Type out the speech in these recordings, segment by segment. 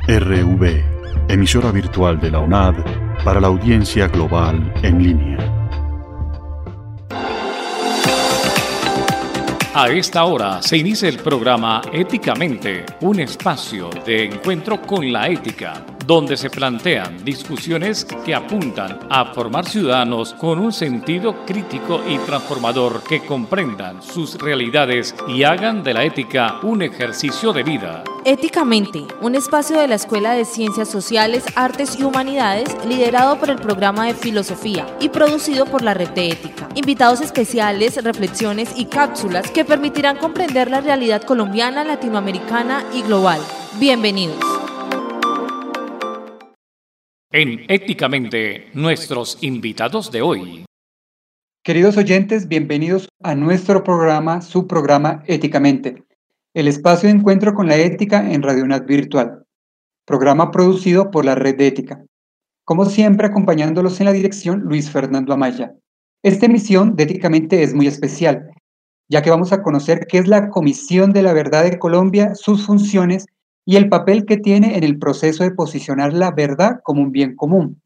RV, emisora virtual de la UNAD para la audiencia global en línea. A esta hora se inicia el programa Éticamente, un espacio de encuentro con la ética, donde se plantean discusiones que apuntan a formar ciudadanos con un sentido crítico y transformador que comprendan sus realidades y hagan de la ética un ejercicio de vida. Éticamente, un espacio de la Escuela de Ciencias Sociales, Artes y Humanidades, liderado por el programa de Filosofía y producido por la Red de Ética. Invitados especiales, reflexiones y cápsulas que permitirán comprender la realidad colombiana, latinoamericana y global. Bienvenidos. En Éticamente, nuestros invitados de hoy. Queridos oyentes, bienvenidos a nuestro programa, su programa Éticamente, el espacio de encuentro con la ética en Radio UNAD Virtual, programa producido por la Red de Ética. Como siempre, acompañándolos en la dirección, Luis Fernando Amaya. Esta emisión de Éticamente es muy especial, ya que vamos a conocer qué es la Comisión de la Verdad de Colombia, sus funciones y el papel que tiene en el proceso de posicionar la verdad como un bien común.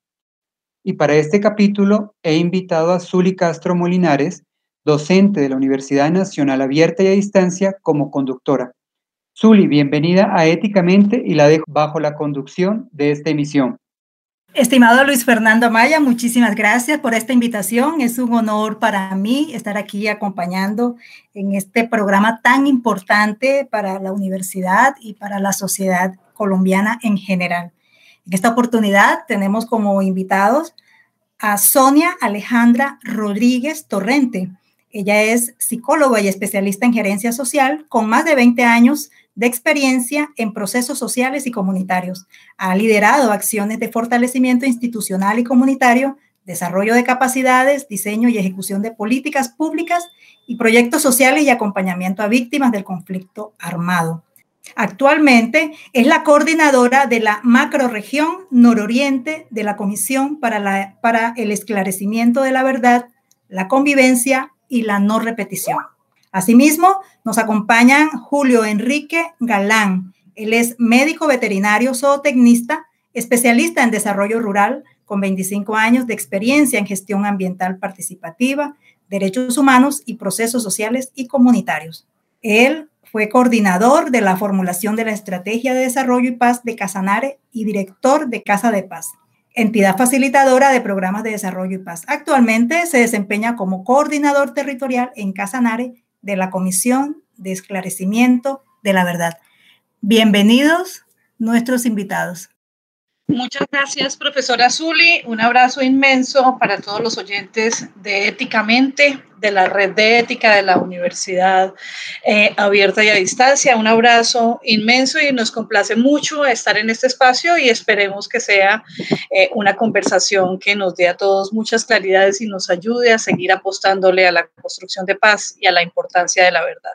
Y para este capítulo he invitado a Zuly Castro Molinares, docente de la Universidad Nacional Abierta y a Distancia, como conductora. Zuly, bienvenida a Éticamente y la dejo bajo la conducción de esta emisión. Estimado Luis Fernando Amaya, muchísimas gracias por esta invitación. Es un honor para mí estar aquí acompañando en este programa tan importante para la universidad y para la sociedad colombiana en general. En esta oportunidad tenemos como invitados a Sonia Alejandra Rodríguez Torrente. Ella es psicóloga y especialista en gerencia social con más de 20 años de experiencia en procesos sociales y comunitarios. Ha liderado acciones de fortalecimiento institucional y comunitario, desarrollo de capacidades, diseño y ejecución de políticas públicas y proyectos sociales y acompañamiento a víctimas del conflicto armado. Actualmente es la coordinadora de la macrorregión nororiente de la Comisión para el Esclarecimiento de la Verdad, la Convivencia y la No Repetición. Asimismo, nos acompañan Julio Enrique Galán. Él es médico veterinario zootecnista, especialista en desarrollo rural, con 25 años de experiencia en gestión ambiental participativa, derechos humanos y procesos sociales y comunitarios. Él fue coordinador de la formulación de la Estrategia de Desarrollo y Paz de Casanare y director de Casa de Paz, entidad facilitadora de programas de desarrollo y paz. Actualmente se desempeña como coordinador territorial en Casanare de la Comisión de Esclarecimiento de la Verdad. Bienvenidos nuestros invitados. Muchas gracias, profesora Zuly. Un abrazo inmenso para todos los oyentes de Éticamente, de la Red de Ética de la Universidad Abierta y a Distancia. Un abrazo inmenso y nos complace mucho estar en este espacio y esperemos que sea una conversación que nos dé a todos muchas claridades y nos ayude a seguir apostándole a la construcción de paz y a la importancia de la verdad.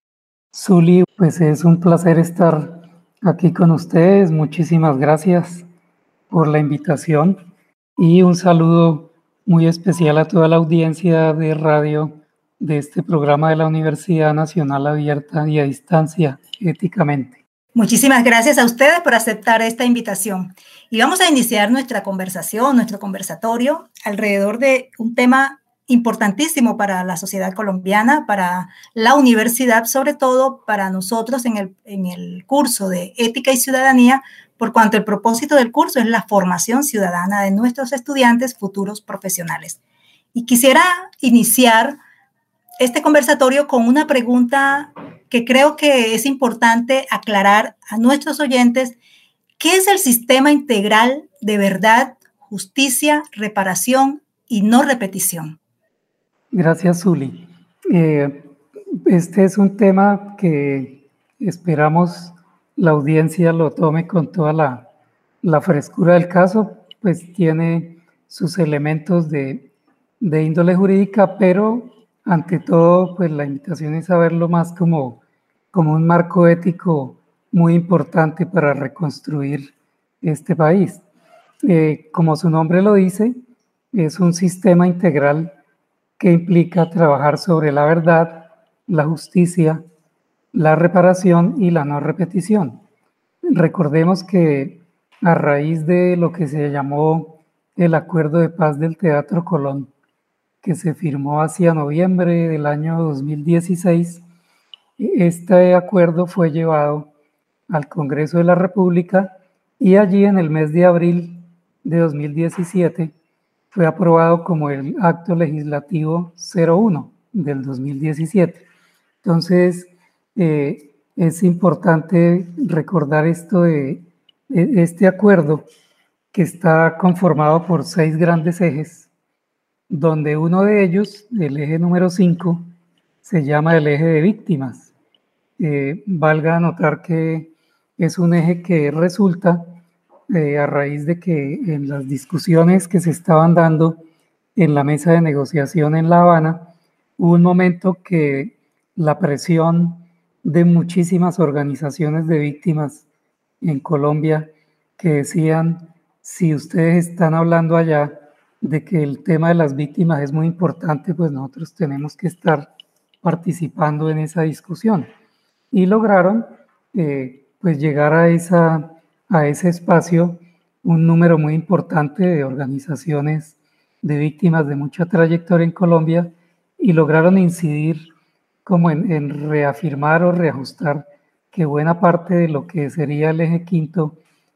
Zuly, pues es un placer estar aquí con ustedes. Muchísimas gracias por la invitación y un saludo muy especial a toda la audiencia de radio de este programa de la Universidad Nacional Abierta y a Distancia, Éticamente. Muchísimas gracias a ustedes por aceptar esta invitación. Y vamos a iniciar nuestra conversación, nuestro conversatorio, alrededor de un tema importantísimo para la sociedad colombiana, para la universidad, sobre todo para nosotros en el curso de Ética y Ciudadanía, por cuanto el propósito del curso es la formación ciudadana de nuestros estudiantes futuros profesionales. Y quisiera iniciar este conversatorio con una pregunta que creo que es importante aclarar a nuestros oyentes. ¿Qué es el sistema integral de verdad, justicia, reparación y no repetición? Gracias, Zuly. Este es un tema que esperamos la audiencia lo tome con toda la frescura del caso, pues tiene sus elementos de índole jurídica, pero ante todo, pues la invitación es a verlo más como un marco ético muy importante para reconstruir este país. Como su nombre lo dice, es un sistema integral que implica trabajar sobre la verdad, la justicia, la reparación y la no repetición. recordemos que a raíz de lo que se llamó el Acuerdo de Paz del Teatro Colón, que se firmó hacia noviembre del año 2016, este acuerdo fue llevado al Congreso de la República y allí en el mes de abril de 2017 fue aprobado como el acto legislativo 01 del 2017. Entonces, es importante recordar esto de este acuerdo, que está conformado por 6 grandes ejes, donde uno de ellos, el eje número 5, se llama el eje de víctimas. Valga anotar que es un eje que resulta a raíz de que en las discusiones que se estaban dando en la mesa de negociación en La Habana, hubo un momento que la presión de muchísimas organizaciones de víctimas en Colombia que decían, si ustedes están hablando allá de que el tema de las víctimas es muy importante, pues nosotros tenemos que estar participando en esa discusión. Y lograron pues llegar a ese espacio un número muy importante de organizaciones de víctimas de mucha trayectoria en Colombia y lograron incidir como en reafirmar o reajustar que buena parte de lo que sería el eje quinto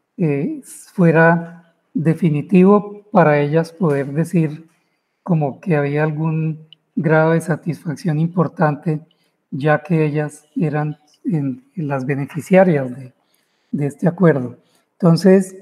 fuera definitivo para ellas poder decir como que había algún grado de satisfacción importante, ya que ellas eran las beneficiarias de este acuerdo. Entonces,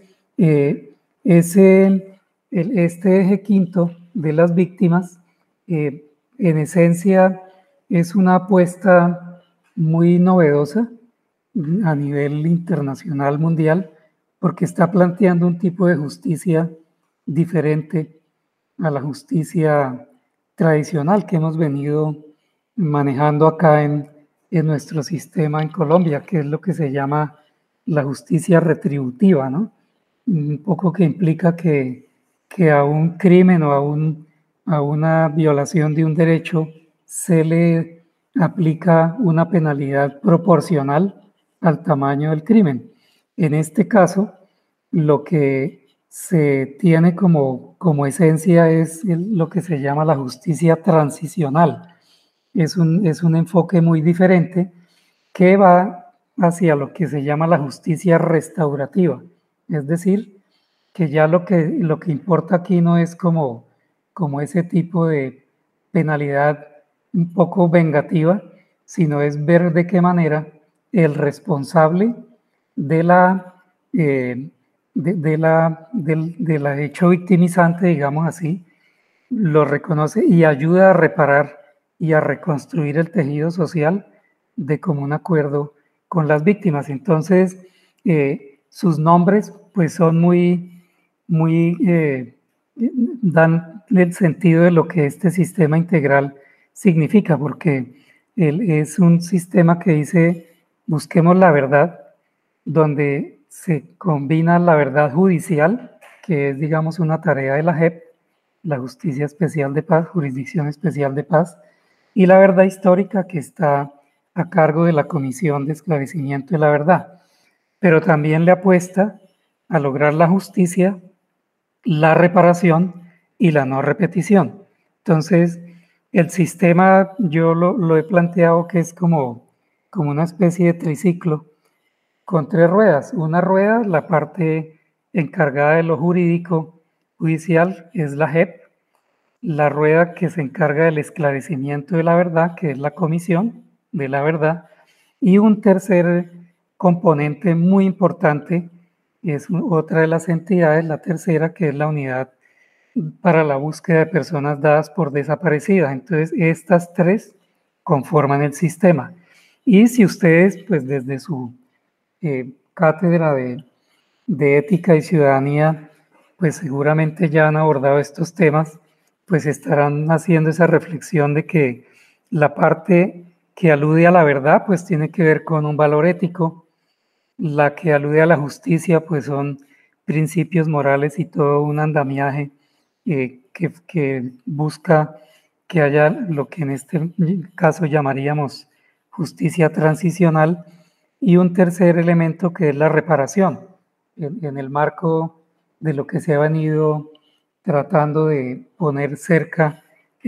este eje quinto de las víctimas, en esencia, es una apuesta muy novedosa a nivel internacional, mundial, porque está planteando un tipo de justicia diferente a la justicia tradicional que hemos venido manejando acá en nuestro sistema en Colombia, que es lo que se llama la justicia retributiva, ¿no? Un poco que implica que a un crimen o a una violación de un derecho se le aplica una penalidad proporcional al tamaño del crimen. En este caso, lo que se tiene como esencia es lo que se llama la justicia transicional. Es un enfoque muy diferente que va hacia lo que se llama la justicia restaurativa. Es decir, que ya lo que importa aquí no es como ese tipo de penalidad un poco vengativa, sino es ver de qué manera el responsable del hecho victimizante, digamos así, lo reconoce y ayuda a reparar y a reconstruir el tejido social de común acuerdo con las víctimas. Entonces, sus nombres pues son dan el sentido de lo que este sistema integral significa, porque es un sistema que dice busquemos la verdad, donde se combina la verdad judicial, que es digamos una tarea de la JEP, la Justicia Especial de Paz, Jurisdicción Especial de Paz, y la verdad histórica, que está a cargo de la Comisión de Esclarecimiento de la Verdad, pero también le apuesta a lograr la justicia, la reparación y la no repetición. Entonces, el sistema yo lo he planteado que es como una especie de triciclo con 3 ruedas. Una rueda, la parte encargada de lo jurídico judicial, es la JEP, la rueda que se encarga del esclarecimiento de la verdad, que es la Comisión de la Verdad, y un tercer componente muy importante es otra de las entidades, la tercera, que es la Unidad para la Búsqueda de Personas Dadas por Desaparecidas. Entonces, estas 3 conforman el sistema. Y si ustedes, pues desde su cátedra de ética y ciudadanía, pues seguramente ya han abordado estos temas, pues estarán haciendo esa reflexión de que la parte que alude a la verdad, pues tiene que ver con un valor ético, la que alude a la justicia, pues son principios morales y todo un andamiaje que busca que haya lo que en este caso llamaríamos justicia transicional, y un tercer elemento que es la reparación, en el marco de lo que se ha venido tratando de poner cerca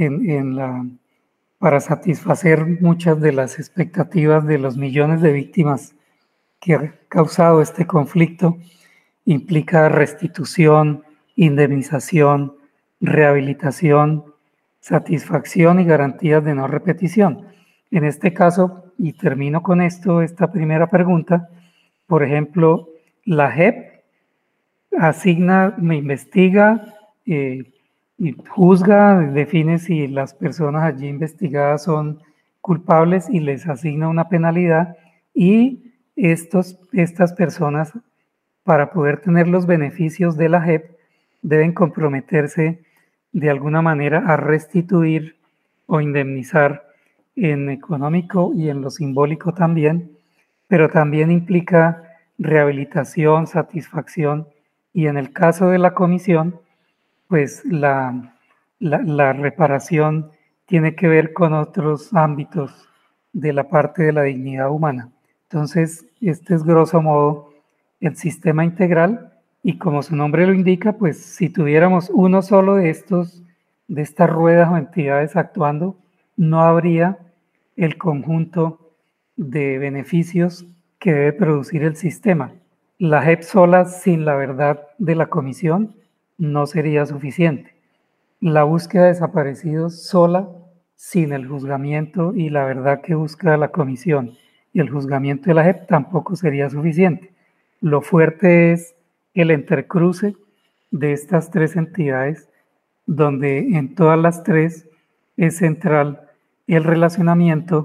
para satisfacer muchas de las expectativas de los millones de víctimas que ha causado este conflicto. Implica restitución, indemnización, rehabilitación, satisfacción y garantías de no repetición. En este caso, y termino con esto, esta primera pregunta, por ejemplo, la JEP asigna, me investiga y juzga, define si las personas allí investigadas son culpables y les asigna una penalidad, y estas personas, para poder tener los beneficios de la JEP, deben comprometerse de alguna manera a restituir o indemnizar en económico y en lo simbólico también, pero también implica rehabilitación, satisfacción, y en el caso de la comisión, pues la reparación tiene que ver con otros ámbitos de la parte de la dignidad humana. Entonces, este es grosso modo el sistema integral, y como su nombre lo indica, pues si tuviéramos uno solo de estas ruedas o entidades actuando, no habría el conjunto de beneficios que debe producir el sistema. La JEP sola, sin la verdad de la comisión, no sería suficiente. La búsqueda de desaparecidos sola, sin el juzgamiento y la verdad que busca la comisión y el juzgamiento de la JEP, tampoco sería suficiente. Lo fuerte es el intercruce de estas tres entidades, donde en todas las tres es central el relacionamiento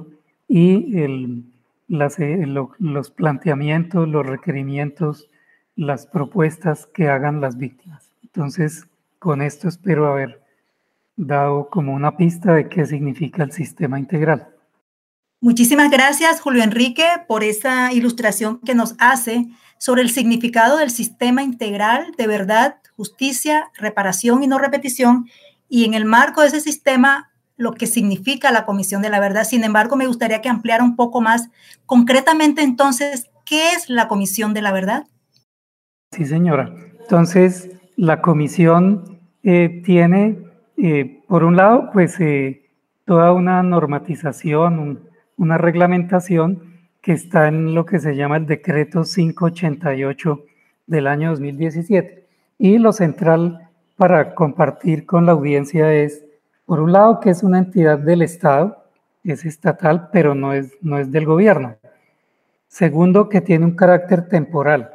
y los planteamientos, los requerimientos, las propuestas que hagan las víctimas. Entonces, con esto espero haber dado como una pista de qué significa el sistema integral. Muchísimas gracias, Julio Enrique, por esa ilustración que nos hace sobre el significado del sistema integral de verdad, justicia, reparación y no repetición, y en el marco de ese sistema, lo que significa la Comisión de la Verdad. Sin embargo, me gustaría que ampliara un poco más concretamente, entonces, ¿qué es la Comisión de la Verdad? Sí, señora. Entonces, la Comisión tiene, por un lado, pues toda una normatización, una reglamentación que está en lo que se llama el Decreto 588 del año 2017. Y lo central para compartir con la audiencia es, por un lado, que es una entidad del Estado, es estatal, pero no es del gobierno. Segundo, que tiene un carácter temporal.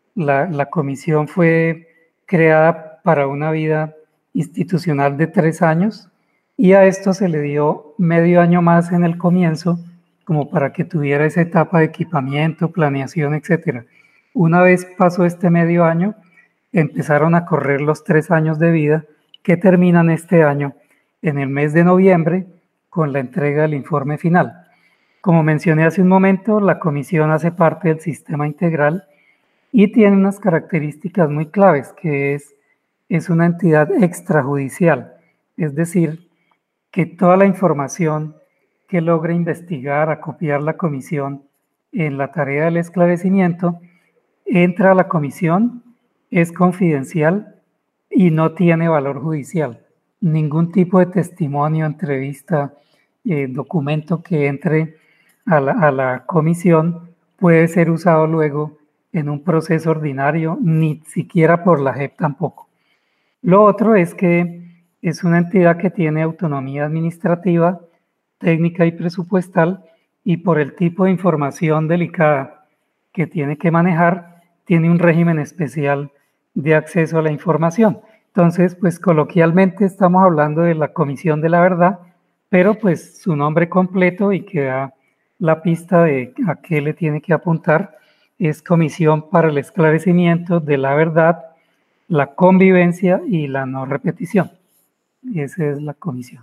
La comisión fue creada para una vida institucional de 3 años, y a esto se le dio medio año más en el comienzo, como para que tuviera esa etapa de equipamiento, planeación, etc. Una vez pasó este medio año, empezaron a correr los 3 años de vida, que terminan este año en el mes de noviembre con la entrega del informe final. Como mencioné hace un momento, la comisión hace parte del sistema integral y tiene unas características muy claves, que es una entidad extrajudicial, es decir, que toda la información que logra investigar, acopiar la comisión en la tarea del esclarecimiento, entra a la comisión, es confidencial y no tiene valor judicial. Ningún tipo de testimonio, entrevista, documento que entre a la comisión puede ser usado luego en un proceso ordinario, ni siquiera por la JEP tampoco. Lo otro es que es una entidad que tiene autonomía administrativa, técnica y presupuestal, y por el tipo de información delicada que tiene que manejar, tiene un régimen especial de acceso a la información. Entonces, pues coloquialmente estamos hablando de la Comisión de la Verdad, pero pues su nombre completo, y que da la pista de a qué le tiene que apuntar, es Comisión para el Esclarecimiento de la Verdad, la Convivencia y la No Repetición. Esa es la comisión.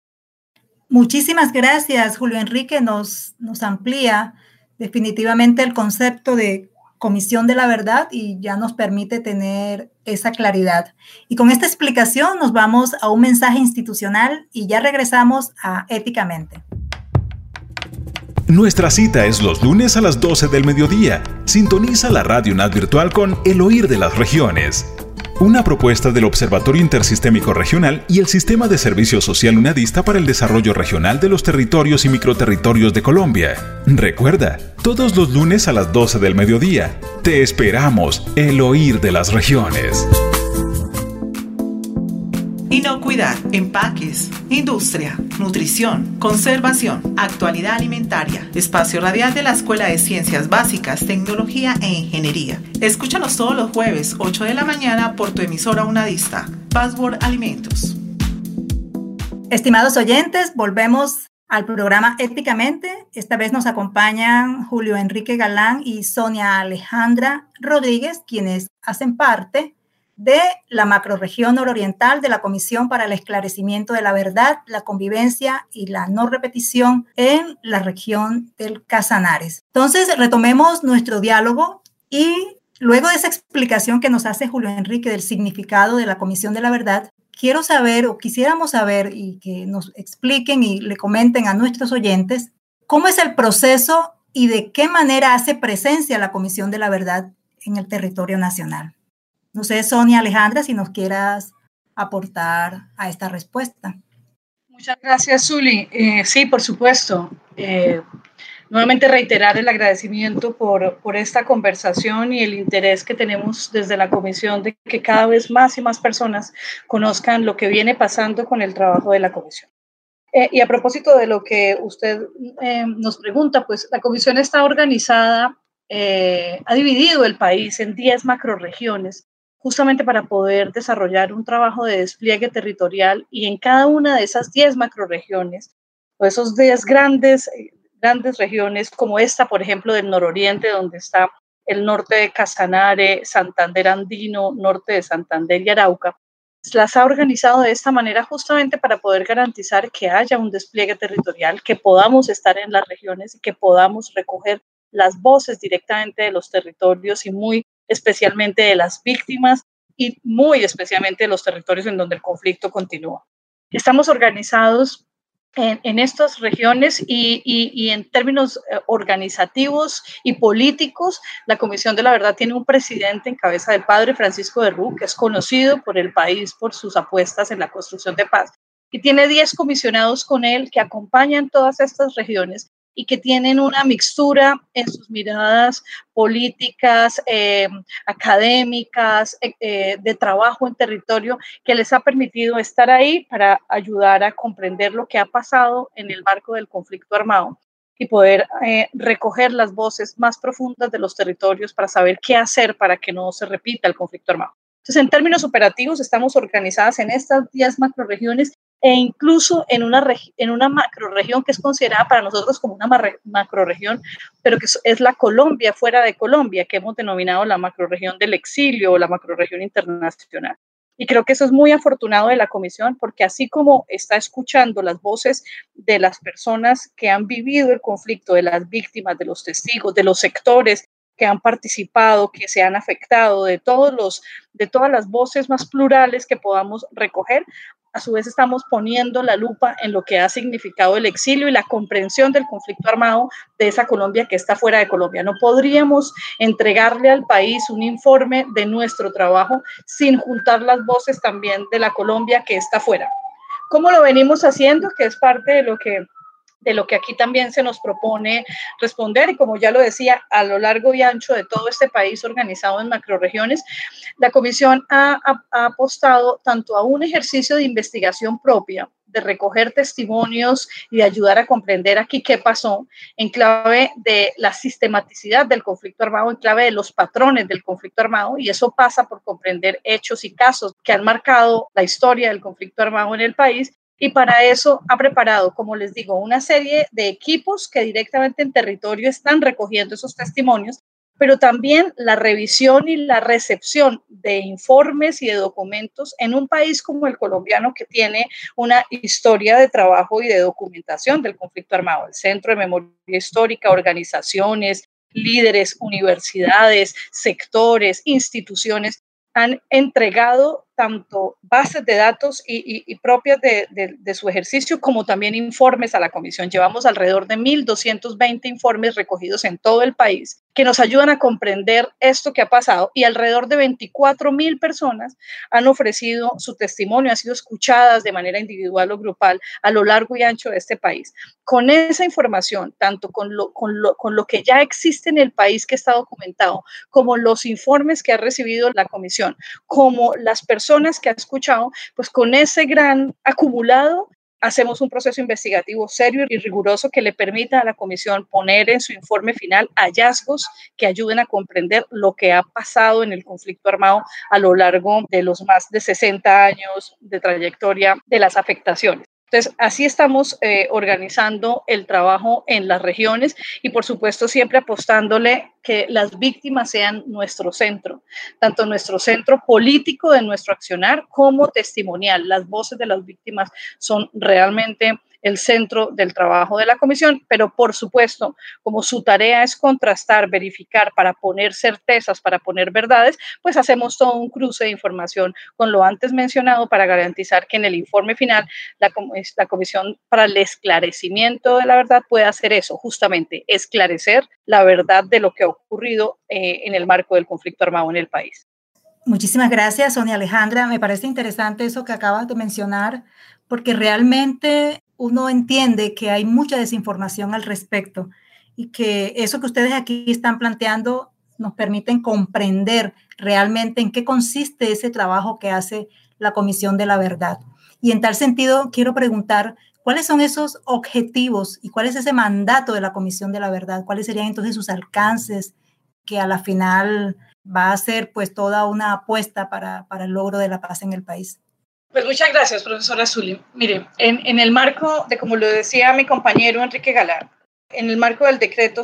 Muchísimas gracias, Julio Enrique. Nos amplía definitivamente el concepto de Comisión de la Verdad y ya nos permite tener esa claridad. Y con esta explicación nos vamos a un mensaje institucional y ya regresamos a Éticamente. Nuestra cita es los lunes a las 12 del mediodía. Sintoniza la Radio UNAD Virtual con El Oír de las Regiones. Una propuesta del Observatorio Intersistémico Regional y el Sistema de Servicio Social UNADista para el Desarrollo Regional de los Territorios y Microterritorios de Colombia. Recuerda, todos los lunes a las 12 del mediodía. Te esperamos, El Oír de las Regiones. Inocuidad, empaques, industria, nutrición, conservación, actualidad alimentaria. Espacio radial de la Escuela de Ciencias Básicas, Tecnología e Ingeniería. Escúchanos todos los jueves, 8 de la mañana, por tu emisora unadista. Password Alimentos. Estimados oyentes, volvemos al programa Éticamente. Esta vez nos acompañan Julio Enrique Galán y Sonia Alejandra Rodríguez, quienes hacen parte de la macrorregión nororiental de la Comisión para el Esclarecimiento de la Verdad, la Convivencia y la No Repetición en la región del Casanares. Entonces, retomemos nuestro diálogo y luego de esa explicación que nos hace Julio Enrique del significado de la Comisión de la Verdad, quiero saber o quisiéramos saber y que nos expliquen y le comenten a nuestros oyentes cómo es el proceso y de qué manera hace presencia la Comisión de la Verdad en el territorio nacional. No sé, Sonia Alejandra, si nos quieras aportar a esta respuesta. Muchas gracias, Zuli. Sí, por supuesto. Nuevamente reiterar el agradecimiento por esta conversación y el interés que tenemos desde la Comisión de que cada vez más y más personas conozcan lo que viene pasando con el trabajo de la Comisión. Y a propósito de lo que usted nos pregunta, pues la Comisión está organizada, ha dividido el país en 10 macrorregiones, justamente para poder desarrollar un trabajo de despliegue territorial, y en cada una de esas 10 macrorregiones, o esos 10 grandes regiones, como esta, por ejemplo, del nororiente, donde está el norte de Casanare, Santander Andino, norte de Santander y Arauca, las ha organizado de esta manera justamente para poder garantizar que haya un despliegue territorial, que podamos estar en las regiones y que podamos recoger las voces directamente de los territorios y muy especialmente de las víctimas y muy especialmente de los territorios en donde el conflicto continúa. Estamos organizados en estas regiones y en términos organizativos y políticos, la Comisión de la Verdad tiene un presidente en cabeza del padre Francisco de Rú, que es conocido por el país por sus apuestas en la construcción de paz, y tiene 10 comisionados con él que acompañan todas estas regiones y que tienen una mixtura en sus miradas políticas, académicas, de trabajo en territorio, que les ha permitido estar ahí para ayudar a comprender lo que ha pasado en el marco del conflicto armado y poder recoger las voces más profundas de los territorios para saber qué hacer para que no se repita el conflicto armado. Entonces, en términos operativos, estamos organizadas en estas 10 macrorregiones e incluso en una macrorregión que es considerada para nosotros como una macrorregión, pero que es la Colombia fuera de Colombia, que hemos denominado la macrorregión del exilio o la macrorregión internacional. Y creo que eso es muy afortunado de la Comisión, porque así como está escuchando las voces de las personas que han vivido el conflicto, de las víctimas, de los testigos, de los sectores que han participado, que se han afectado, de todas las voces más plurales que podamos recoger, a su vez estamos poniendo la lupa en lo que ha significado el exilio y la comprensión del conflicto armado de esa Colombia que está fuera de Colombia. No podríamos entregarle al país un informe de nuestro trabajo sin juntar las voces también de la Colombia que está fuera. ¿Cómo lo venimos haciendo? Que es parte de lo que aquí también se nos propone responder, y como ya lo decía, a lo largo y ancho de todo este país organizado en macrorregiones, la Comisión ha apostado tanto a un ejercicio de investigación propia, de recoger testimonios y de ayudar a comprender aquí qué pasó, en clave de la sistematicidad del conflicto armado, en clave de los patrones del conflicto armado, y eso pasa por comprender hechos y casos que han marcado la historia del conflicto armado en el país. Y para eso ha preparado, como les digo, una serie de equipos que directamente en territorio están recogiendo esos testimonios, pero también la revisión y la recepción de informes y de documentos en un país como el colombiano, que tiene una historia de trabajo y de documentación del conflicto armado. El Centro de Memoria Histórica, organizaciones, líderes, universidades, sectores, instituciones han entregado tanto bases de datos y propias de su ejercicio, como también informes a la comisión. Llevamos alrededor de 1.220 informes recogidos en todo el país que nos ayudan a comprender esto que ha pasado, y alrededor de 24.000 personas han ofrecido su testimonio, han sido escuchadas de manera individual o grupal a lo largo y ancho de este país. Con esa información, tanto con lo que ya existe en el país que está documentado, como los informes que ha recibido la comisión, como las personas que ha escuchado, pues con ese gran acumulado hacemos un proceso investigativo serio y riguroso que le permita a la comisión poner en su informe final hallazgos que ayuden a comprender lo que ha pasado en el conflicto armado a lo largo de los más de 60 años de trayectoria de las afectaciones. Entonces, así estamos organizando el trabajo en las regiones y, por supuesto, siempre apostándole que las víctimas sean nuestro centro, tanto nuestro centro político de nuestro accionar como testimonial. Las voces de las víctimas son realmente el centro del trabajo de la comisión, pero por supuesto, como su tarea es contrastar, verificar, para poner certezas, para poner verdades, pues hacemos todo un cruce de información con lo antes mencionado para garantizar que en el informe final la comisión para el esclarecimiento de la verdad pueda hacer eso, justamente esclarecer la verdad de lo que ha ocurrido en el marco del conflicto armado en el país. Muchísimas gracias, Sonia Alejandra. Me parece interesante eso que acabas de mencionar, porque realmente uno entiende que hay mucha desinformación al respecto y que eso que ustedes aquí están planteando nos permiten comprender realmente en qué consiste ese trabajo que hace la Comisión de la Verdad. Y en tal sentido, quiero preguntar, ¿cuáles son esos objetivos y cuál es ese mandato de la Comisión de la Verdad? ¿Cuáles serían entonces sus alcances, que a la final va a ser pues toda una apuesta para el logro de la paz en el país? Pues muchas gracias, profesora Zuli. Mire, en el marco de, como lo decía mi compañero Enrique Galán, en el marco del decreto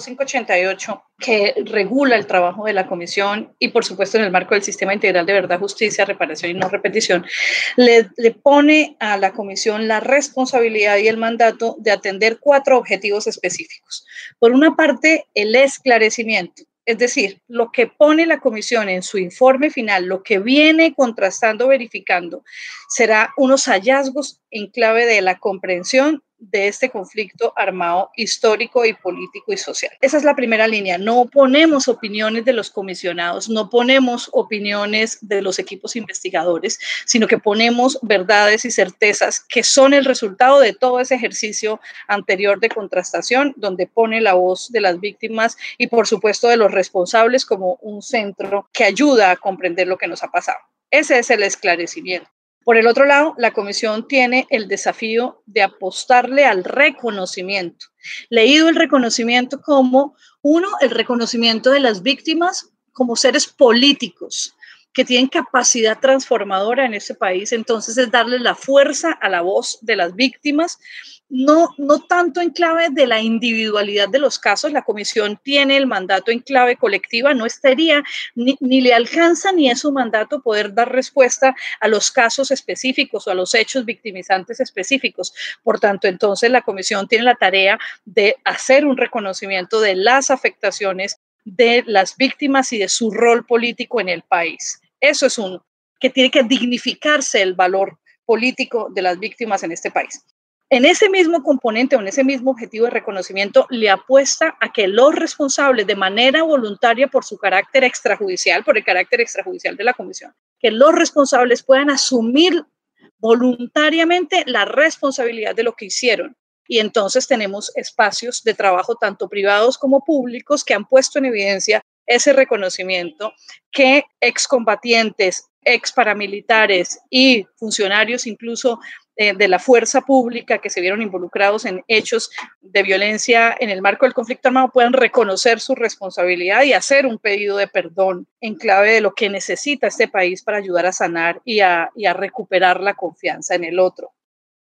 588 que regula el trabajo de la comisión y por supuesto en el marco del sistema integral de verdad, justicia, reparación y no repetición, le pone a la comisión la responsabilidad y el mandato de atender 4 objetivos específicos. Por una parte, el esclarecimiento. Es decir, lo que pone la comisión en su informe final, lo que viene contrastando, verificando, será unos hallazgos en clave de la comprensión de este conflicto armado histórico y político y social. Esa es la primera línea. No ponemos opiniones de los comisionados, no ponemos opiniones de los equipos investigadores, sino que ponemos verdades y certezas que son el resultado de todo ese ejercicio anterior de contrastación, donde pone la voz de las víctimas y, por supuesto, de los responsables como un centro que ayuda a comprender lo que nos ha pasado. Ese es el esclarecimiento. Por el otro lado, la comisión tiene el desafío de apostarle al reconocimiento. Leído el reconocimiento como, uno, el reconocimiento de las víctimas como seres políticos que tienen capacidad transformadora en este país. Entonces es darle la fuerza a la voz de las víctimas, no tanto en clave de la individualidad de los casos. La comisión tiene el mandato en clave colectiva, no estaría, ni le alcanza ni es su mandato poder dar respuesta a los casos específicos o a los hechos victimizantes específicos. Por tanto, entonces la comisión tiene la tarea de hacer un reconocimiento de las afectaciones de las víctimas y de su rol político en el país. Eso es uno, que tiene que dignificarse el valor político de las víctimas en este país. En ese mismo componente o en ese mismo objetivo de reconocimiento le apuesta a que los responsables de manera voluntaria por su carácter extrajudicial, por el carácter extrajudicial de la comisión, que los responsables puedan asumir voluntariamente la responsabilidad de lo que hicieron. Y entonces tenemos espacios de trabajo tanto privados como públicos que han puesto en evidencia ese reconocimiento, que excombatientes, exparamilitares y funcionarios incluso de la fuerza pública que se vieron involucrados en hechos de violencia en el marco del conflicto armado puedan reconocer su responsabilidad y hacer un pedido de perdón en clave de lo que necesita este país para ayudar a sanar y a recuperar la confianza en el otro.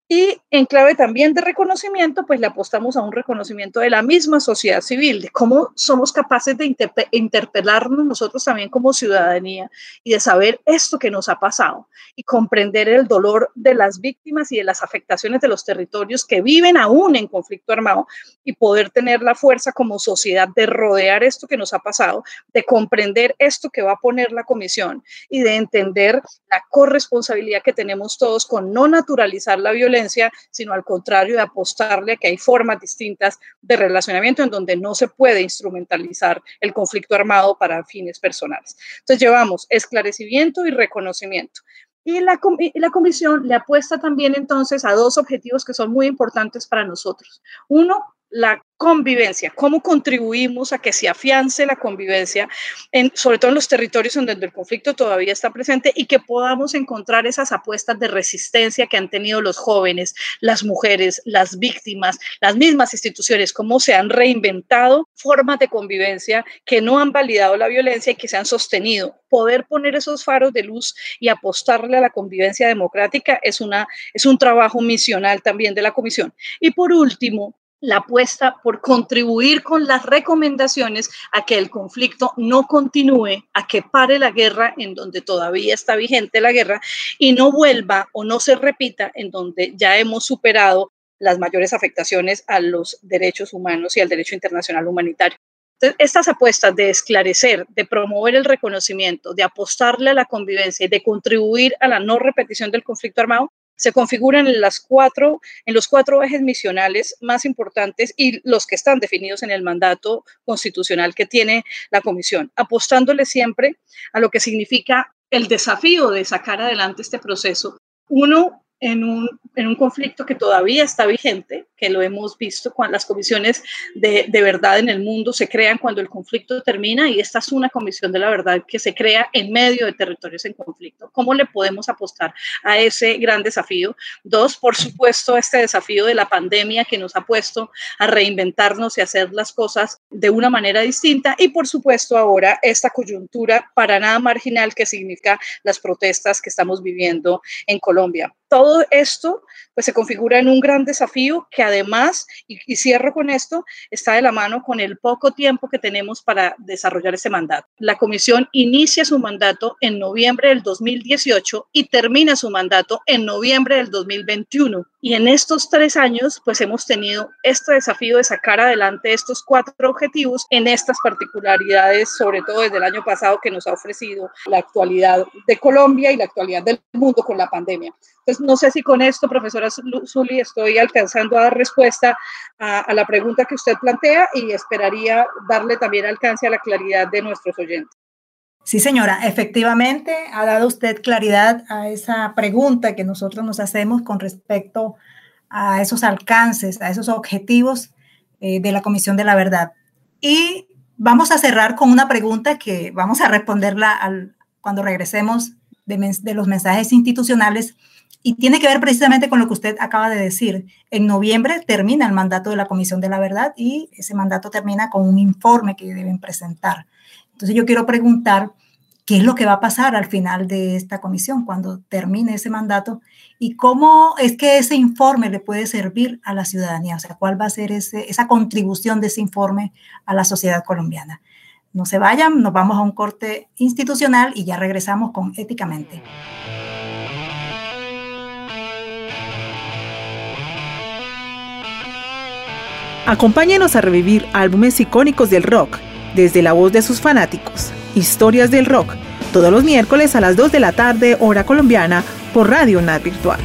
Y en clave también de reconocimiento, pues le apostamos a un reconocimiento de la misma sociedad civil, de cómo somos capaces de interpelarnos nosotros también como ciudadanía y de saber esto que nos ha pasado y comprender el dolor de las víctimas y de las afectaciones de los territorios que viven aún en conflicto armado y poder tener la fuerza como sociedad de rodear esto que nos ha pasado, de comprender esto que va a poner la comisión y de entender la corresponsabilidad que tenemos todos con no naturalizar la violencia, sino al contrario de apostarle a que hay formas distintas de relacionamiento en donde no se puede instrumentalizar el conflicto armado para fines personales. Entonces llevamos esclarecimiento y reconocimiento. Y la comisión le apuesta también entonces a dos objetivos que son muy importantes para nosotros. Uno, la convivencia, cómo contribuimos a que se afiance la convivencia, sobre todo en los territorios en donde el conflicto todavía está presente y que podamos encontrar esas apuestas de resistencia que han tenido los jóvenes, las mujeres, las víctimas, las mismas instituciones, cómo se han reinventado formas de convivencia que no han validado la violencia y que se han sostenido. Poder poner esos faros de luz y apostarle a la convivencia democrática es un trabajo misional también de la comisión. Y por último, la apuesta por contribuir con las recomendaciones a que el conflicto no continúe, a que pare la guerra en donde todavía está vigente la guerra y no vuelva o no se repita en donde ya hemos superado las mayores afectaciones a los derechos humanos y al derecho internacional humanitario. Entonces, estas apuestas de esclarecer, de promover el reconocimiento, de apostarle a la convivencia y de contribuir a la no repetición del conflicto armado se configuran en los cuatro ejes misionales más importantes y los que están definidos en el mandato constitucional que tiene la comisión, apostándole siempre a lo que significa el desafío de sacar adelante este proceso. Uno, en un conflicto que todavía está vigente, que lo hemos visto cuando las comisiones de verdad en el mundo se crean cuando el conflicto termina, y esta es una comisión de la verdad que se crea en medio de territorios en conflicto. ¿Cómo le podemos apostar a ese gran desafío? Dos, por supuesto, este desafío de la pandemia que nos ha puesto a reinventarnos y hacer las cosas de una manera distinta, y por supuesto ahora esta coyuntura para nada marginal que significa las protestas que estamos viviendo en Colombia. Todo esto pues se configura en un gran desafío que además, y cierro con esto, está de la mano con el poco tiempo que tenemos para desarrollar ese mandato. La comisión inicia su mandato en noviembre del 2018 y termina su mandato en noviembre del 2021. Y en estos 3 años pues hemos tenido este desafío de sacar adelante estos 4 objetivos en estas particularidades, sobre todo desde el año pasado que nos ha ofrecido la actualidad de Colombia y la actualidad del mundo con la pandemia. Entonces, no sé si con esto, profesora Zuli, estoy alcanzando a dar respuesta a la pregunta que usted plantea y esperaría darle también alcance a la claridad de nuestros oyentes. Sí, señora, efectivamente ha dado usted claridad a esa pregunta que nosotros nos hacemos con respecto a esos alcances, a esos objetivos de la Comisión de la Verdad. Y vamos a cerrar con una pregunta que vamos a responderla cuando regresemos de los mensajes institucionales, y tiene que ver precisamente con lo que usted acaba de decir. En noviembre termina el mandato de la Comisión de la Verdad y ese mandato termina con un informe que deben presentar. Entonces yo quiero preguntar qué es lo que va a pasar al final de esta comisión cuando termine ese mandato y cómo es que ese informe le puede servir a la ciudadanía, o sea, cuál va a ser esa contribución de ese informe a la sociedad colombiana. No se vayan, nos vamos a un corte institucional y ya regresamos con Éticamente. Acompáñenos a revivir álbumes icónicos del rock, desde la voz de sus fanáticos. Historias del rock, todos los miércoles a las 2 de la tarde, hora colombiana, por Radio UNAD Virtual.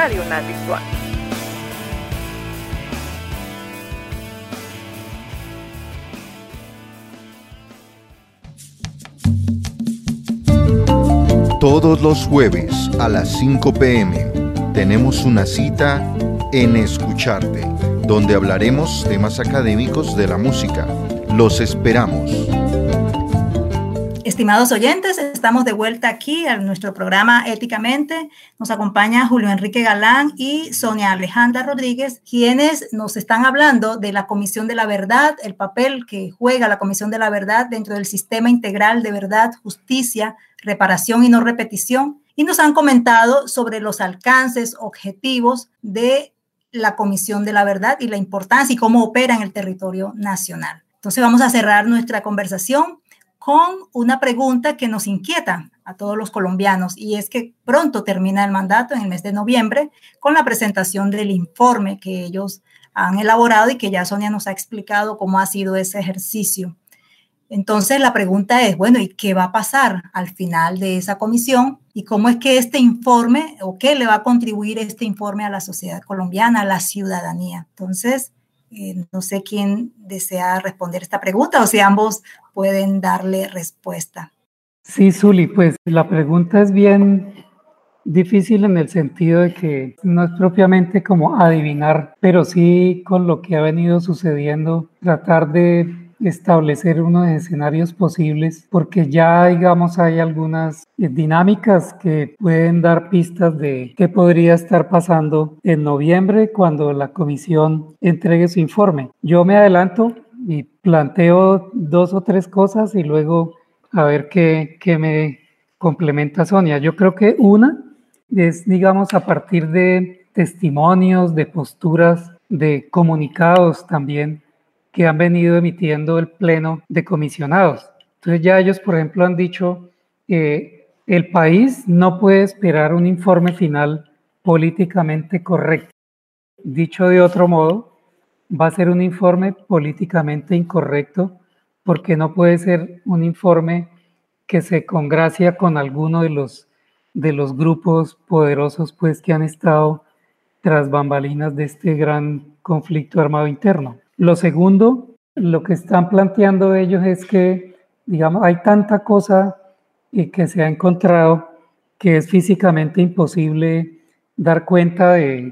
Todos los jueves a las 5 p.m. tenemos una cita en Escucharte, donde hablaremos temas académicos de la música. Los esperamos. Estimados oyentes, estamos de vuelta aquí a nuestro programa Éticamente. Nos acompaña Julio Enrique Galán y Sonia Alejandra Rodríguez, quienes nos están hablando de la Comisión de la Verdad, el papel que juega la Comisión de la Verdad dentro del sistema integral de verdad, justicia, reparación y no repetición, y nos han comentado sobre los alcances, objetivos de la Comisión de la Verdad y la importancia y cómo opera en el territorio nacional. Entonces vamos a cerrar nuestra conversación con una pregunta que nos inquieta a todos los colombianos, y es que pronto termina el mandato en el mes de noviembre con la presentación del informe que ellos han elaborado y que ya Sonia nos ha explicado cómo ha sido ese ejercicio. Entonces la pregunta es, bueno, ¿y qué va a pasar al final de esa comisión? ¿Y cómo es que este informe, o qué le va a contribuir este informe a la sociedad colombiana, a la ciudadanía? Entonces, no sé quién desea responder esta pregunta o si ambos pueden darle respuesta. Sí, Zuli, pues la pregunta es bien difícil en el sentido de que no es propiamente como adivinar, pero sí con lo que ha venido sucediendo, tratar de establecer unos escenarios posibles, porque ya, digamos, hay algunas dinámicas que pueden dar pistas de qué podría estar pasando en noviembre cuando la comisión entregue su informe. Yo me adelanto y planteo 2 o 3 cosas y luego a ver qué me complementa Sonia. Yo creo que una es, digamos, a partir de testimonios, de posturas, de comunicados también que han venido emitiendo el Pleno de Comisionados. Entonces ya ellos, por ejemplo, han dicho que el país no puede esperar un informe final políticamente correcto. Dicho de otro modo, va a ser un informe políticamente incorrecto porque no puede ser un informe que se congracia con alguno de los grupos poderosos pues, que han estado tras bambalinas de este gran conflicto armado interno. Lo segundo, lo que están planteando ellos es que, digamos, hay tanta cosa que se ha encontrado que es físicamente imposible dar cuenta de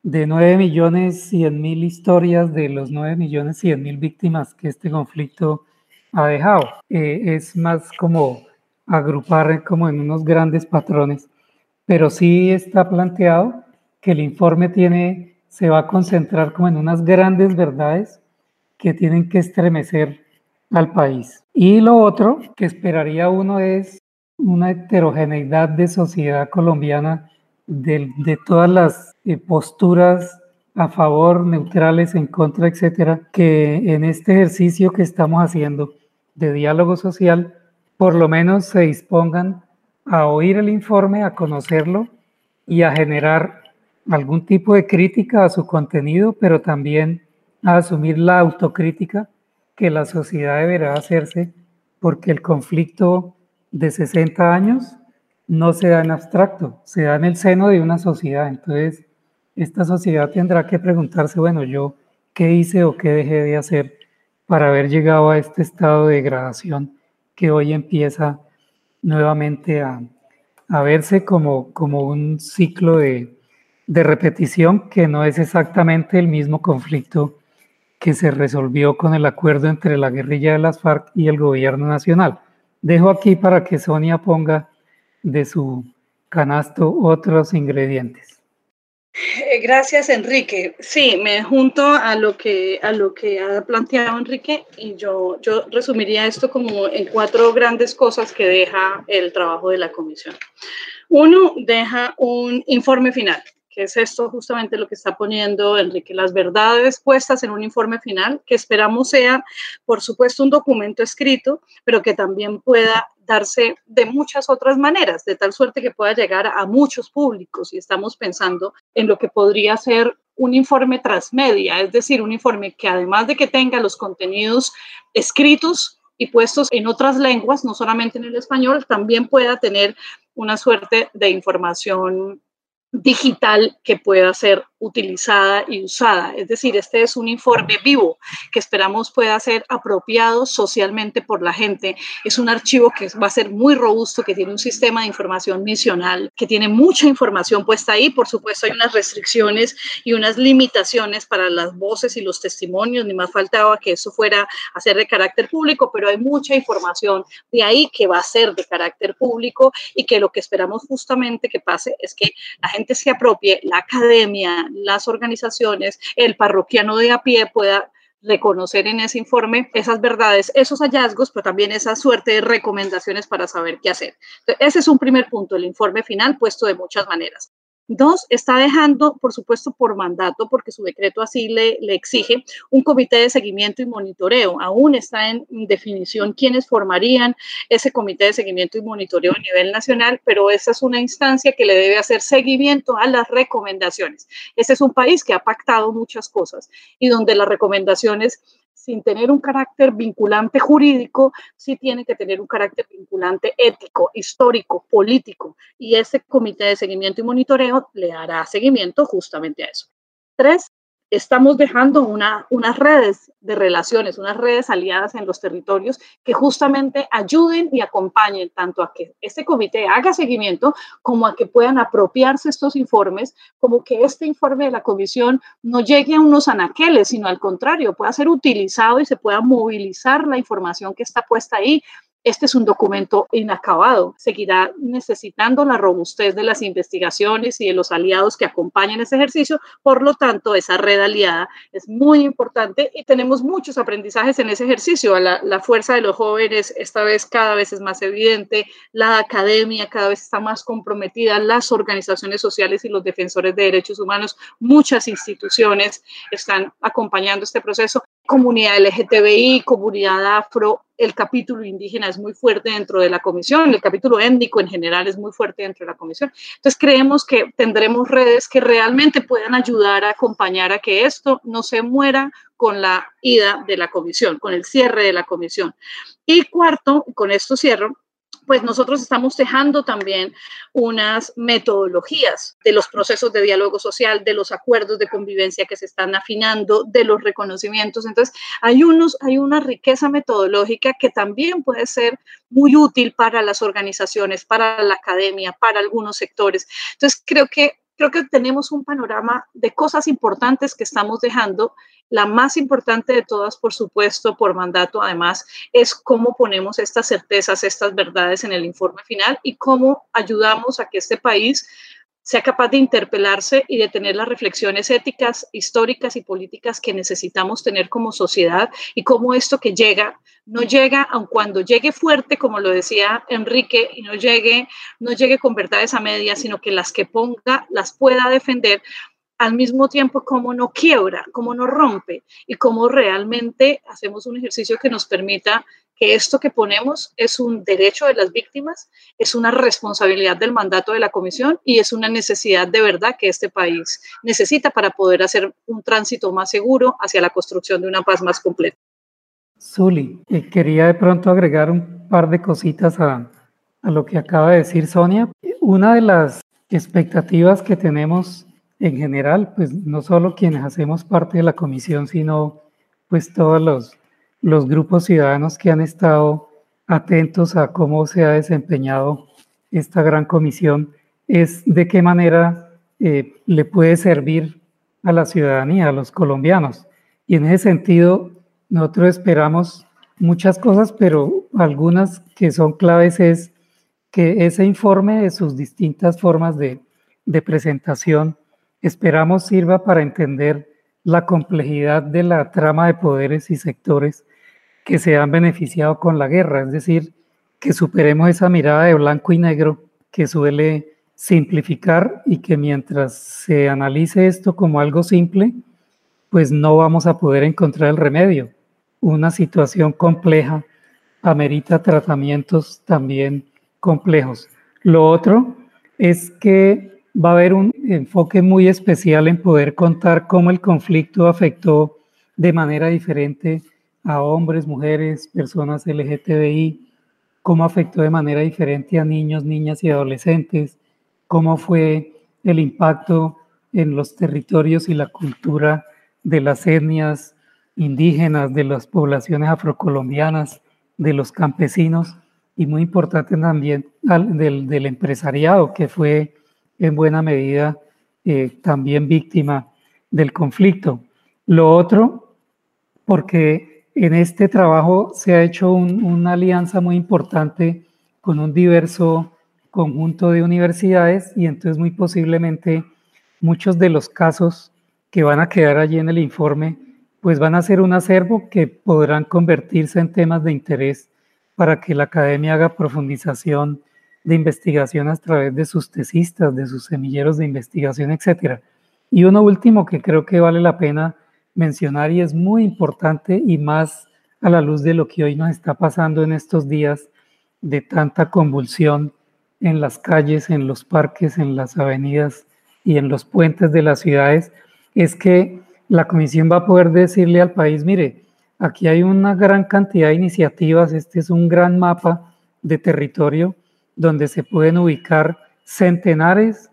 9.100.000 historias de los 9.100.000 víctimas que este conflicto ha dejado. Es más como agrupar como en unos grandes patrones, pero sí está planteado que el informe se va a concentrar como en unas grandes verdades que tienen que estremecer al país. Y lo otro que esperaría uno es una heterogeneidad de sociedad colombiana de todas las posturas a favor, neutrales, en contra, etcétera, que en este ejercicio que estamos haciendo de diálogo social, por lo menos se dispongan a oír el informe, a conocerlo y a generar algún tipo de crítica a su contenido, pero también a asumir la autocrítica que la sociedad deberá hacerse, porque el conflicto de 60 años no se da en abstracto, se da en el seno de una sociedad. Entonces, esta sociedad tendrá que preguntarse, bueno, yo qué hice o qué dejé de hacer para haber llegado a este estado de degradación que hoy empieza nuevamente a verse como un ciclo de repetición que no es exactamente el mismo conflicto que se resolvió con el acuerdo entre la guerrilla de las FARC y el gobierno nacional. Dejo aquí para que Sonia ponga de su canasto otros ingredientes. Gracias, Enrique. Sí, me junto a lo que ha planteado Enrique, y yo resumiría esto como en 4 grandes cosas que deja el trabajo de la comisión. Uno, deja un informe final, que es esto justamente lo que está poniendo Enrique, las verdades puestas en un informe final, que esperamos sea, por supuesto, un documento escrito, pero que también pueda darse de muchas otras maneras, de tal suerte que pueda llegar a muchos públicos, y estamos pensando en lo que podría ser un informe transmedia, es decir, un informe que además de que tenga los contenidos escritos y puestos en otras lenguas, no solamente en el español, también pueda tener una suerte de información digital que pueda ser utilizada y usada. Es decir, este es un informe vivo que esperamos pueda ser apropiado socialmente por la gente. Es un archivo que va a ser muy robusto, que tiene un sistema de información misional, que tiene mucha información puesta ahí. Por supuesto, hay unas restricciones y unas limitaciones para las voces y los testimonios, ni más faltaba que eso fuera a ser de carácter público, pero hay mucha información de ahí que va a ser de carácter público, y que lo que esperamos justamente que pase es que la gente se apropie, la academia, las organizaciones, el parroquiano de a pie pueda reconocer en ese informe esas verdades, esos hallazgos, pero también esa suerte de recomendaciones para saber qué hacer. Entonces, ese es un primer punto, el informe final puesto de muchas maneras. 2, está dejando, por supuesto, por mandato, porque su decreto así le exige, un comité de seguimiento y monitoreo. Aún está en definición quiénes formarían ese comité de seguimiento y monitoreo a nivel nacional, pero esa es una instancia que le debe hacer seguimiento a las recomendaciones. Este es un país que ha pactado muchas cosas y donde las recomendaciones, sin tener un carácter vinculante jurídico, sí tiene que tener un carácter vinculante ético, histórico, político, y ese comité de seguimiento y monitoreo le hará seguimiento justamente a eso. 3, estamos dejando unas redes de relaciones, unas redes aliadas en los territorios que justamente ayuden y acompañen tanto a que este comité haga seguimiento como a que puedan apropiarse estos informes, como que este informe de la comisión no llegue a unos anaqueles, sino al contrario, pueda ser utilizado y se pueda movilizar la información que está puesta ahí. Este es un documento inacabado. Seguirá necesitando la robustez de las investigaciones y de los aliados que acompañen ese ejercicio. Por lo tanto, esa red aliada es muy importante y tenemos muchos aprendizajes en ese ejercicio. La fuerza de los jóvenes esta vez cada vez es más evidente, la academia cada vez está más comprometida, las organizaciones sociales y los defensores de derechos humanos, muchas instituciones están acompañando este proceso. Comunidad LGTBI, comunidad afro, el capítulo indígena es muy fuerte dentro de la comisión, el capítulo étnico en general es muy fuerte dentro de la comisión. Entonces creemos que tendremos redes que realmente puedan ayudar a acompañar a que esto no se muera con la ida de la comisión, con el cierre de la comisión. Y cuarto, con esto cierro, pues nosotros estamos dejando también unas metodologías de los procesos de diálogo social, de los acuerdos de convivencia que se están afinando, de los reconocimientos. Entonces, hay una riqueza metodológica que también puede ser muy útil para las organizaciones, para la academia, para algunos sectores. Entonces, creo que tenemos un panorama de cosas importantes que estamos dejando. La más importante de todas, por supuesto, por mandato, además, es cómo ponemos estas certezas, estas verdades en el informe final y cómo ayudamos a que este país sea capaz de interpelarse y de tener las reflexiones éticas, históricas y políticas que necesitamos tener como sociedad y cómo esto que llega, no llega, aun cuando llegue fuerte, como lo decía Enrique, y no llegue con verdades a medias, sino que las que ponga las pueda defender, al mismo tiempo cómo no quiebra, cómo no rompe y cómo realmente hacemos un ejercicio que nos permita que esto que ponemos es un derecho de las víctimas, es una responsabilidad del mandato de la comisión y es una necesidad de verdad que este país necesita para poder hacer un tránsito más seguro hacia la construcción de una paz más completa. Zuli, quería de pronto agregar un par de cositas a lo que acaba de decir Sonia. Una de las expectativas que tenemos en general, pues no solo quienes hacemos parte de la comisión, sino pues todos los grupos ciudadanos que han estado atentos a cómo se ha desempeñado esta gran comisión, es de qué manera le puede servir a la ciudadanía, a los colombianos. Y en ese sentido, nosotros esperamos muchas cosas, pero algunas que son claves es que ese informe de sus distintas formas de presentación, esperamos sirva para entender la complejidad de la trama de poderes y sectores que se han beneficiado con la guerra, es decir, que superemos esa mirada de blanco y negro que suele simplificar y que mientras se analice esto como algo simple, pues no vamos a poder encontrar el remedio. Una situación compleja amerita tratamientos también complejos. Lo otro es que va a haber un enfoque muy especial en poder contar cómo el conflicto afectó de manera diferente a hombres, mujeres, personas LGTBI, cómo afectó de manera diferente a niños, niñas y adolescentes, cómo fue el impacto en los territorios y la cultura de las etnias indígenas, de las poblaciones afrocolombianas, de los campesinos y muy importante también del empresariado, que fue en buena medida también víctima del conflicto. Lo otro, porque en este trabajo se ha hecho una alianza muy importante con un diverso conjunto de universidades y entonces muy posiblemente muchos de los casos que van a quedar allí en el informe pues van a ser un acervo que podrán convertirse en temas de interés para que la academia haga profundización de investigación a través de sus tesistas, de sus semilleros de investigación, etc. Y uno último que creo que vale la pena mencionar y es muy importante y más a la luz de lo que hoy nos está pasando en estos días de tanta convulsión en las calles, en los parques, en las avenidas y en los puentes de las ciudades, es que la comisión va a poder decirle al país, mire, aquí hay una gran cantidad de iniciativas, este es un gran mapa de territorio donde se pueden ubicar centenares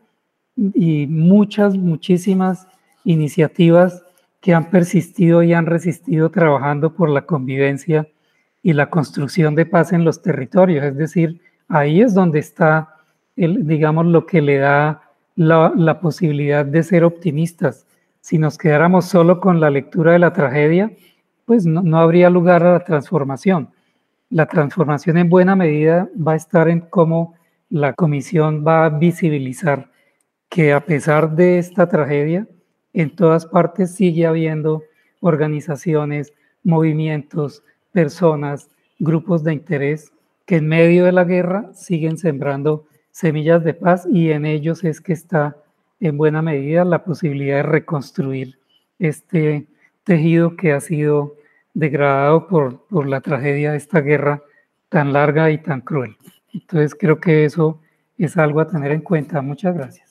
y muchísimas iniciativas que han persistido y han resistido trabajando por la convivencia y la construcción de paz en los territorios. Es decir, ahí es donde está, digamos, lo que le da la posibilidad de ser optimistas. Si nos quedáramos solo con la lectura de la tragedia, pues no habría lugar a la transformación. La transformación en buena medida va a estar en cómo la comisión va a visibilizar que a pesar de esta tragedia, en todas partes sigue habiendo organizaciones, movimientos, personas, grupos de interés que en medio de la guerra siguen sembrando semillas de paz y en ellos es que está en buena medida la posibilidad de reconstruir este tejido que ha sido degradado por la tragedia de esta guerra tan larga y tan cruel. Entonces creo que eso es algo a tener en cuenta. Muchas gracias.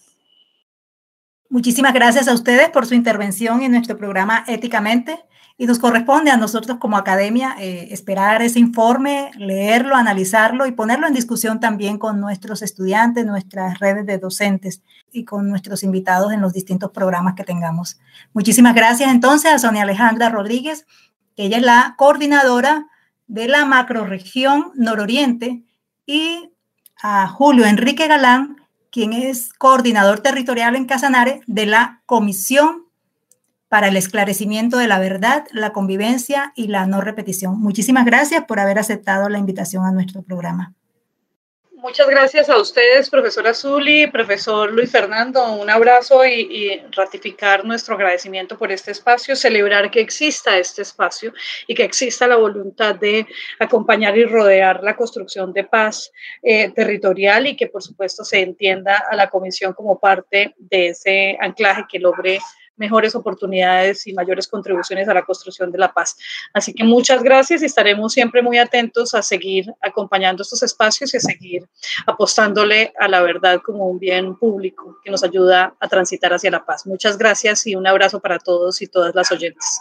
Muchísimas gracias a ustedes por su intervención en nuestro programa Éticamente y nos corresponde a nosotros como academia esperar ese informe, leerlo, analizarlo y ponerlo en discusión también con nuestros estudiantes, nuestras redes de docentes y con nuestros invitados en los distintos programas que tengamos. Muchísimas gracias entonces a Sonia Alejandra Rodríguez. Ella es la coordinadora de la macrorregión nororiente, y a Julio Enrique Galán, quien es coordinador territorial en Casanare de la Comisión para el Esclarecimiento de la Verdad, la Convivencia y la No Repetición. Muchísimas gracias por haber aceptado la invitación a nuestro programa. Muchas gracias a ustedes, profesora Zuli, profesor Luis Fernando, un abrazo y ratificar nuestro agradecimiento por este espacio, celebrar que exista este espacio y que exista la voluntad de acompañar y rodear la construcción de paz territorial y que por supuesto se entienda a la comisión como parte de ese anclaje que logre mejores oportunidades y mayores contribuciones a la construcción de la paz. Así que muchas gracias y estaremos siempre muy atentos a seguir acompañando estos espacios y a seguir apostándole a la verdad como un bien público que nos ayuda a transitar hacia la paz. Muchas gracias y un abrazo para todos y todas las oyentes.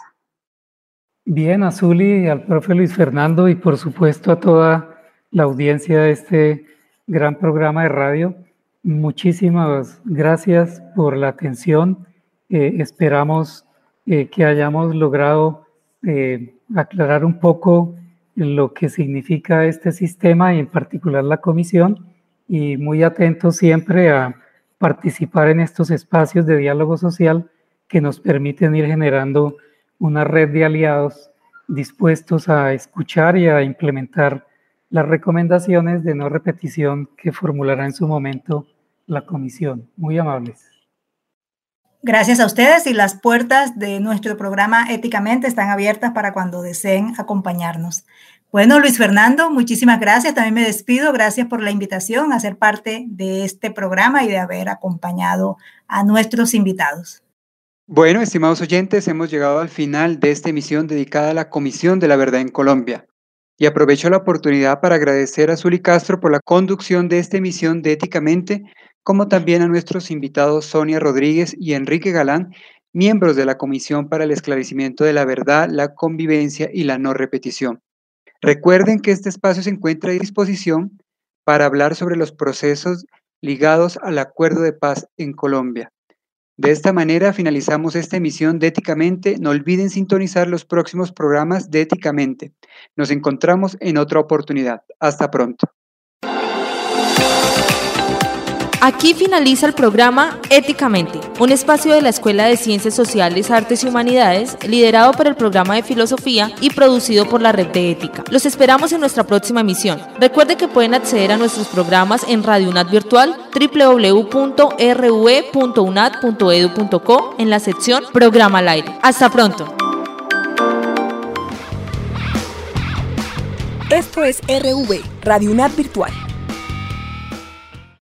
Bien, a Zuli, al profe Luis Fernando y por supuesto a toda la audiencia de este gran programa de radio. Muchísimas gracias por la atención. Esperamos que hayamos logrado aclarar un poco lo que significa este sistema y en particular la comisión, y muy atentos siempre a participar en estos espacios de diálogo social que nos permiten ir generando una red de aliados dispuestos a escuchar y a implementar las recomendaciones de no repetición que formulará en su momento la comisión. Muy amables. Gracias a ustedes, y las puertas de nuestro programa Éticamente están abiertas para cuando deseen acompañarnos. Bueno, Luis Fernando, muchísimas gracias. También me despido. Gracias por la invitación a ser parte de este programa y de haber acompañado a nuestros invitados. Bueno, estimados oyentes, hemos llegado al final de esta emisión dedicada a la Comisión de la Verdad en Colombia. Y aprovecho la oportunidad para agradecer a Zuli Castro por la conducción de esta emisión de Éticamente, como también a nuestros invitados Sonia Rodríguez y Enrique Galán, miembros de la Comisión para el Esclarecimiento de la Verdad, la Convivencia y la No Repetición. Recuerden que este espacio se encuentra a disposición para hablar sobre los procesos ligados al Acuerdo de Paz en Colombia. De esta manera finalizamos esta emisión de Éticamente. No olviden sintonizar los próximos programas de Éticamente. Nos encontramos en otra oportunidad. Hasta pronto. Aquí finaliza el programa Éticamente, un espacio de la Escuela de Ciencias Sociales, Artes y Humanidades, liderado por el programa de Filosofía y producido por la Red de Ética. Los esperamos en nuestra próxima emisión. Recuerde que pueden acceder a nuestros programas en Radio UNAD Virtual, www.rue.unad.edu.co, en la sección Programa al Aire. ¡Hasta pronto! Esto es RV, Radio UNAD Virtual.